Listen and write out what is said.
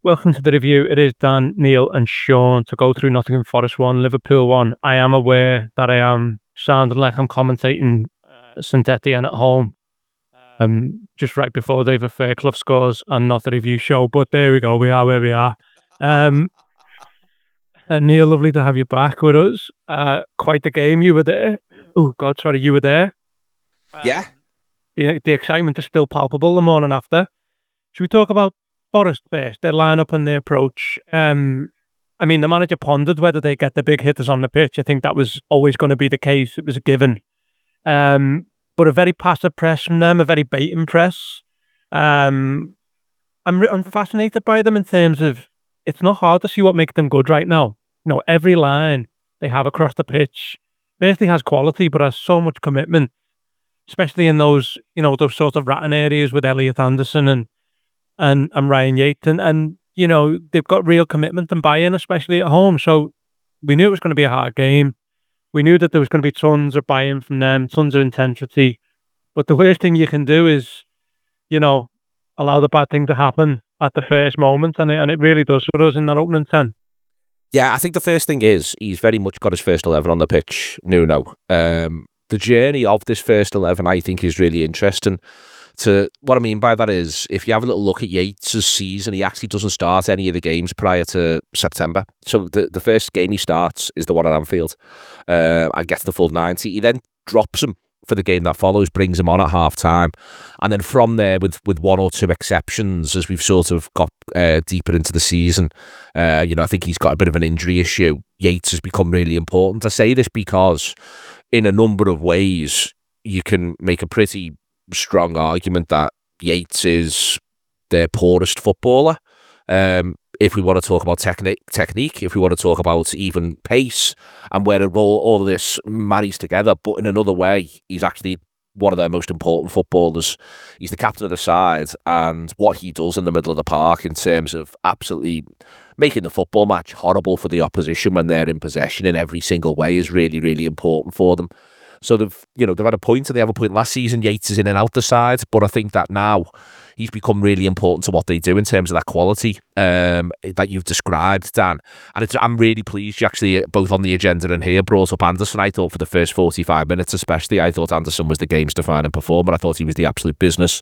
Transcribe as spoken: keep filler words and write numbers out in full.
welcome to the review. It is Dan, Neil and Sean to go through Nottingham Forest one, Liverpool one. I am aware that I am sounding like I'm commentating uh, Saint Etienne at home, um, just right before David Fairclough scores and not the review show, but there we go, we are where we are. Um, and Neil, lovely to have you back with us. Uh, quite the game, you were there. Oh God, sorry, you were there. Yeah. Um, the, the excitement is still palpable the morning after. Should we talk about Forest first, their lineup and their approach? Um, I mean, the manager pondered whether they get the big hitters on the pitch. I think that was always going to be the case. It was a given. Um, but a very passive press from them, a very baiting press. Um, I'm, I'm fascinated by them in terms of it's not hard to see what makes them good right now. You know, every line they have across the pitch basically has quality, but has so much commitment, especially in those, you know, those sort of ratting areas with Elliot Anderson and and, and Ryan Yates. And, and, you know, they've got real commitment and buy-in, especially at home. So we knew it was going to be a hard game. We knew that there was going to be tons of buy-in from them, tons of intensity. But the worst thing you can do is, you know, allow the bad thing to happen at the first moment. And it, and it really does for us in that opening ten. Yeah, I think the first thing is he's very much got his first eleven on the pitch, Nuno. Um, the journey of this first eleven, I think, is really interesting. To what I mean by that is, if you have a little look at Yates' season, he actually doesn't start any of the games prior to September. So the, the first game he starts is the one at Anfield uh, and gets the full ninety. He then drops him for the game that follows, brings him on at half time. And then from there, with, with one or two exceptions, as we've sort of got uh, deeper into the season, uh, you know, I think he's got a bit of an injury issue. Yates has become really important. I say this because in a number of ways, you can make a pretty strong argument that Yates is their poorest footballer. Um, if we want to talk about technique, technique, if we want to talk about even pace and where all, all of this marries together, but in another way, he's actually one of their most important footballers. He's the captain of the side, and what he does in the middle of the park in terms of absolutely making the football match horrible for the opposition when they're in possession in every single way is really, really important for them. So they've, you know, they've had a point, and they have a point last season. Yates is in and out the side, but I think that now he's become really important to what they do in terms of that quality um, that you've described, Dan. And it's, I'm really pleased you actually, both on the agenda and here, brought up Anderson. I thought for the first forty-five minutes especially, I thought Anderson was the game's defining performer. I thought he was the absolute business.